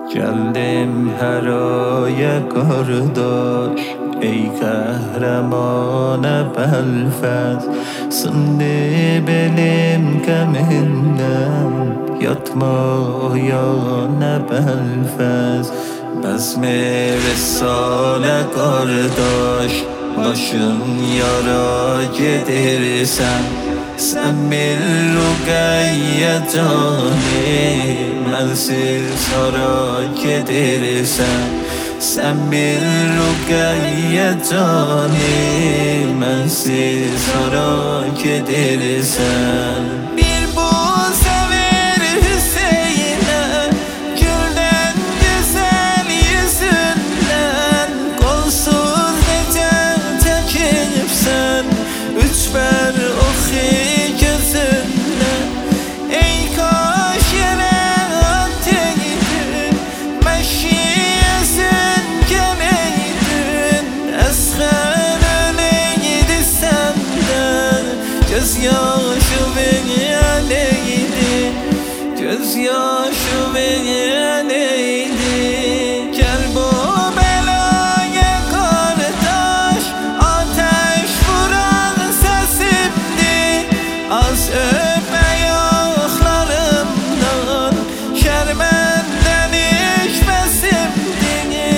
Geldim heraya kardeş, ey kahraman Belfast. Sındı belim keminden, yatma yana Belfast. Bezmi Risale kardeş, başın yara gedirsen. Sen bil Rugayye cani, mensiz hara gedirsen. Sen bil Rugayye cani, mensiz hara gedirsen. Bir bu sever Hüseyin'e, gülden güzel yüzünden. Kolsuz nece çekipsen, üç ver ohi gözyaşı beni aleydi, gözyaşı beni aleydi. Gel bu belaya kardeş, ateş vuran sesimdi. Az öp ayaklarımdan, şerbenden içmesimdi.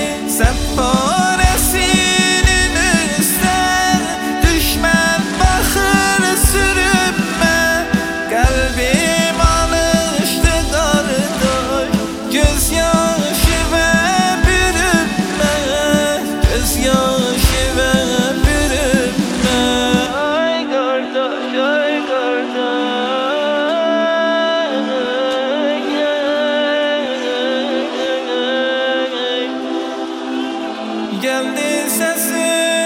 Sepparesinin üstler, düşman bakır sürünme. Kalbim alıştı kardeş, gözyaşı ve bürünme, gözyaşı ve bürünme. Ay kardeş, ay kardeş. Geldi sesi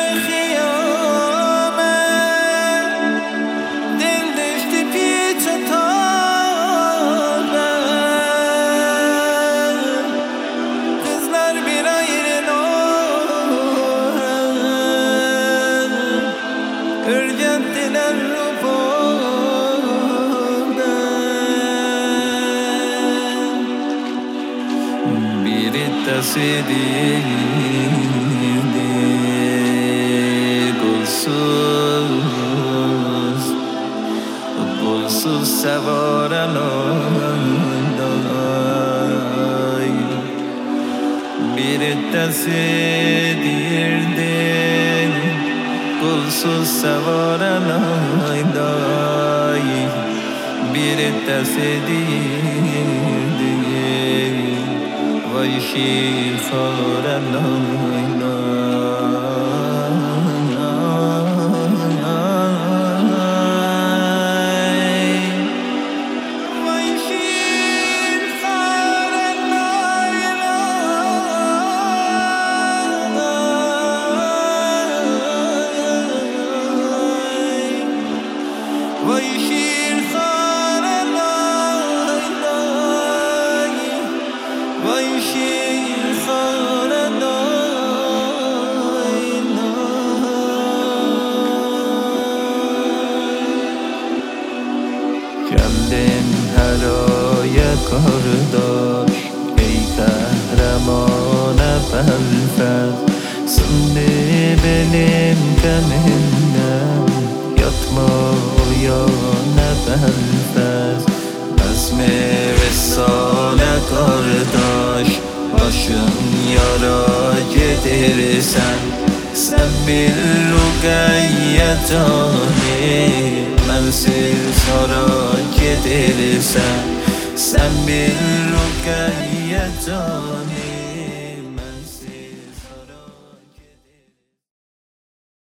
kıyamet, dil düştü piç atağa. Kızlar bir ayrılır, ürgettiler ruhumdan. Bir ittesi değildi, golsuz sevaran oy. Bir ittesi değildi, golsuz sevaran oy. Bir ittesi değildi, vay şifaran oy. Vay şiir karaday, vay şiir karaday. Geldim heraya kardeş, ey kahraman Belfast. Sındı belim keminden, yatma yana Belfast. Bezmi Risale kardeş, başın yara gedirsen. Sen bil Rugayye cani, mensiz hara gedirsen. Sen bil Rugayye cani.